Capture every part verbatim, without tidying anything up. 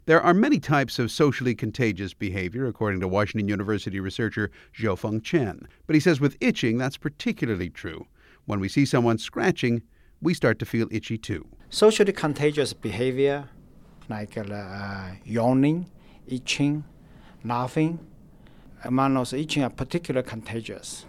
There are many types of socially contagious behavior, according to Washington University researcher Zhou-Feng Chen. But he says with itching, that's particularly true. When we see someone scratching, we start to feel itchy too. Socially contagious behavior, like uh, yawning, itching, laughing, among those itching are particularly contagious.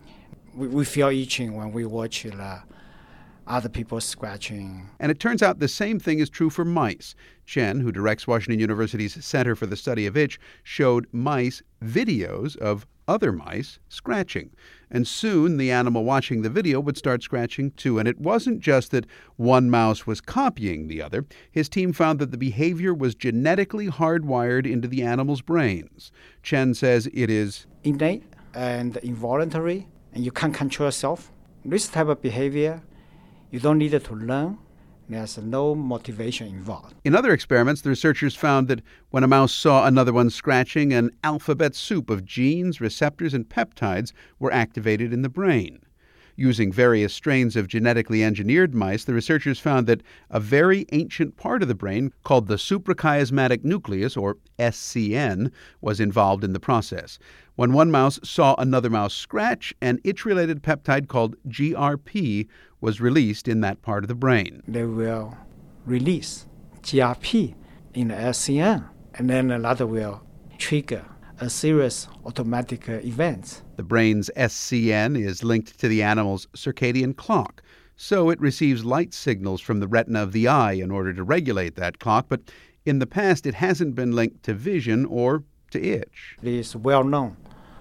We, we feel itching when we watch uh, other people scratching. And it turns out the same thing is true for mice. Chen, who directs Washington University's Center for the Study of Itch, showed mice videos of other mice scratching. And soon the animal watching the video would start scratching too. And it wasn't just that one mouse was copying the other. His team found that the behavior was genetically hardwired into the animal's brains. Chen says it is innate and involuntary, and you can't control yourself. This type of behavior, you don't need to learn. There's no motivation involved. In other experiments, the researchers found that when a mouse saw another one scratching, an alphabet soup of genes, receptors, and peptides were activated in the brain. Using various strains of genetically engineered mice, the researchers found that a very ancient part of the brain called the suprachiasmatic nucleus, or S C N, was involved in the process. When one mouse saw another mouse scratch, an itch-related peptide called G R P was released in that part of the brain. They will release G R P in the S C N, and then that will trigger a series of automatic events. The brain's S C N is linked to the animal's circadian clock, so it receives light signals from the retina of the eye in order to regulate that clock, but in the past it hasn't been linked to vision or to itch. It is well known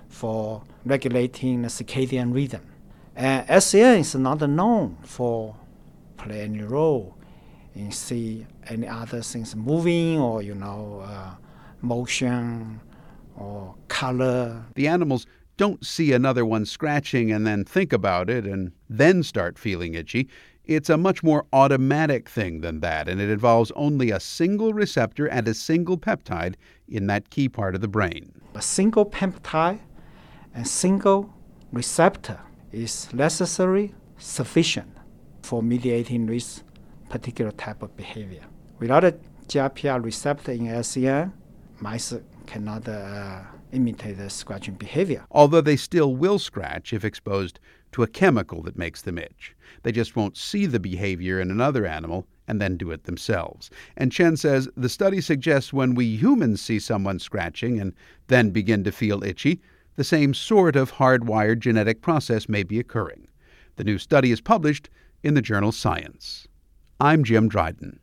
for regulating the circadian rhythm. And S C N is not known for playing any role in see any other things moving or, you know, uh, motion or color. The animals don't see another one scratching and then think about it and then start feeling itchy. It's a much more automatic thing than that, and it involves only a single receptor and a single peptide in that key part of the brain. A single peptide and single receptor is necessary, sufficient for mediating this particular type of behavior. Without a G R P R receptor in S C N, mice cannot uh, imitate the scratching behavior. Although they still will scratch if exposed to a chemical that makes them itch. They just won't see the behavior in another animal and then do it themselves. And Chen says the study suggests when we humans see someone scratching and then begin to feel itchy, the same sort of hardwired genetic process may be occurring. The new study is published in the journal Science. I'm Jim Dryden.